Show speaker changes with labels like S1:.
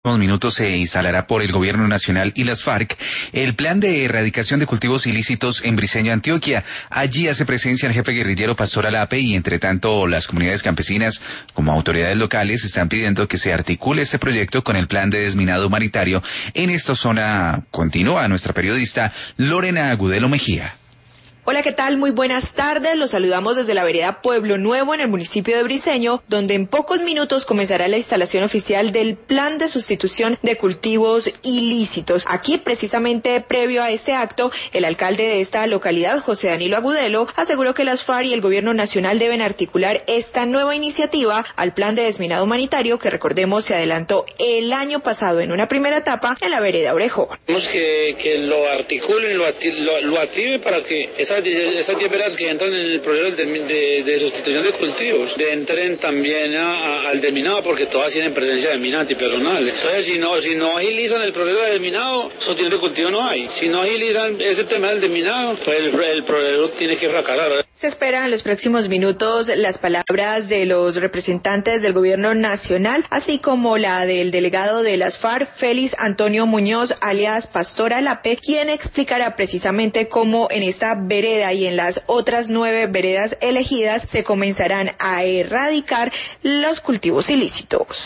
S1: Minutos se instalará por el Gobierno Nacional y las FARC el plan de erradicación de cultivos ilícitos en Briceño, Antioquia. Allí hace presencia el jefe guerrillero Pastor Alape y entre tanto las comunidades campesinas como autoridades locales están pidiendo que se articule este proyecto con el plan de desminado humanitario en esta zona. Continúa nuestra periodista Lorena Agudelo Mejía.
S2: Hola, ¿qué tal? Muy buenas tardes. Los saludamos desde la vereda Pueblo Nuevo en el municipio de Briceño, donde en pocos minutos comenzará la instalación oficial del plan de sustitución de cultivos ilícitos. Aquí, precisamente previo a este acto, el alcalde de esta localidad, José Danilo Agudelo, aseguró que las FARC y el gobierno nacional deben articular esta nueva iniciativa al plan de desminado humanitario que, recordemos, se adelantó el año pasado en una primera etapa en la vereda Orejón.
S3: Queremos que lo articulen, lo activen para que esas 10 veredas que entran en el proceso de sustitución de cultivos entren también al desminado, porque todas tienen presencia de mina antipersonal. Entonces, si no agilizan el proceso de desminado, sustitución de cultivo no hay. Si no agilizan ese tema del desminado, pues el proceso tiene que fracasar.
S2: Se esperan en los próximos minutos las palabras de los representantes del gobierno nacional, así como la del delegado de las FARC, Félix Antonio Muñoz, alias Pastor Alape, quien explicará precisamente cómo en esta vereda y en las otras 9 veredas elegidas se comenzarán a erradicar los cultivos ilícitos.